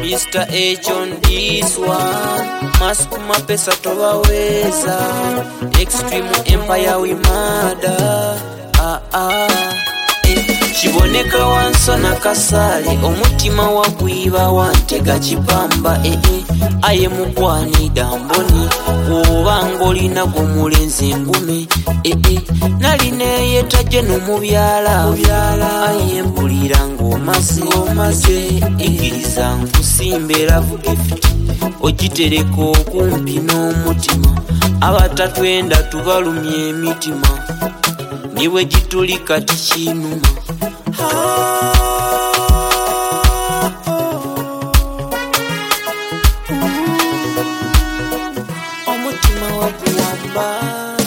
Mr. H on this one. Maskuma pesa towaweza. Extreme Empire we murder. Kiboneka wansona kasale omutima wagwiba wantega kipamba aye mukwanida mboni obanga olina gumulenzi ngume nalineyetaje nomubyala aye mpulira ng'omaze ikiriza nkusimbera gift ogitereka okumpi n'omutima abatatwenda tubalumye emitima niwe gituli kati kinuma omutima waguyamba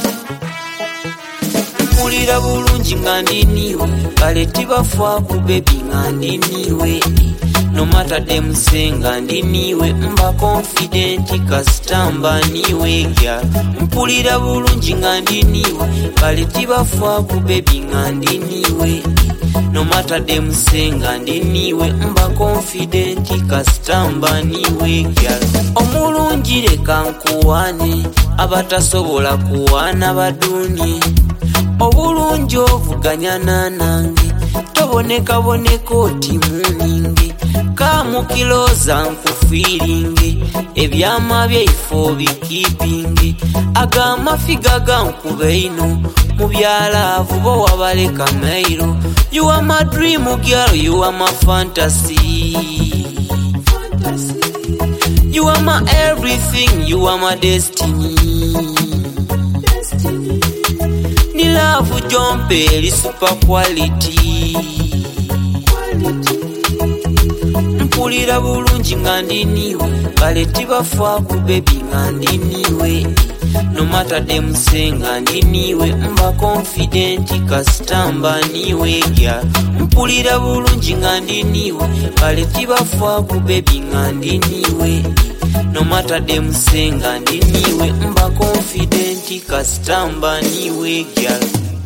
mpulira bulungi nga ndiniwe kale tibafa ku bebi nga ndiniwe no matter them senga ndiniwe mba confident kasitamba niwe girl mpulira bulungi nga ndiniwe kale tibafa ku bebi nga ndiniwe no matter them senga ndiniwe mba confident kasitamba niwe girl omulungi leka nkuwane abatasobola kuwana badunye obulungi ovuganyana nange tobonekaboneka oti muninge kamukiloza nkufiringe ebyama byaifo bikipinge agamafiga gankube ino mubyalavu bo wabaleka mairo. You are my dream girl, you are my fantasy. You are my everything, you are my destiny. Ni love jompe super quality. Mpulira bulungi nga ndiniwe kale tibafa ku bebi nga ndiniwe no matter them senga ndiniwe mba confident kasitamba niwe girl mpulira bulungi nga ndiniwe kale tibafa ku bebi nga ndiniwe no matter them senga ndiniwe mba confident kasitamba niwe girl.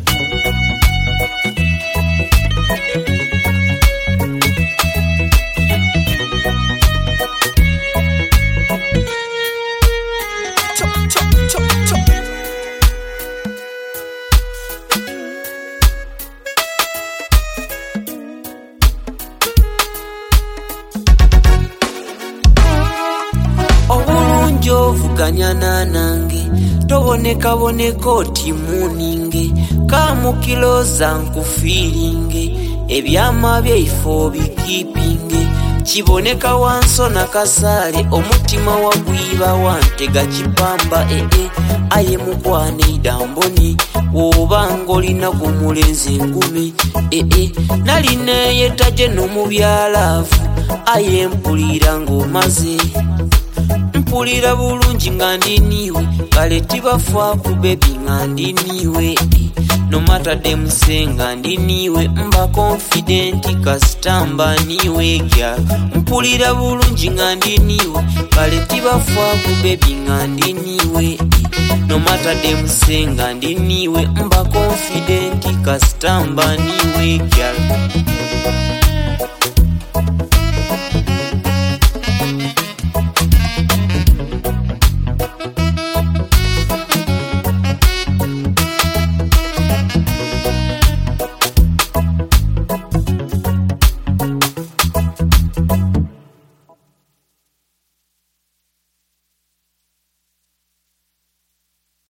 Ovuganyana nange tobonekaboneka oti muninge kamukiloza nkufiringe ebyama byaifo bikipinge kiboneka wansona kasale omutima wagwiba wantega kipamba aye mukwanida mboni obanga olina gumulenzi ngume nalineyetaje nomubyalavu aye mpulira ng'omaze mpulira bulungi nga ndiniwe kale tibafa ku bebi nga ndiniwe no matter them senga ndiniwe mba confident kasitamba niwe girl mpulira bulungi nga ndiniwe kale tibafa ku bebi nga ndiniwe no matter them senga ndiniwe mba confident kasitamba niwe girl.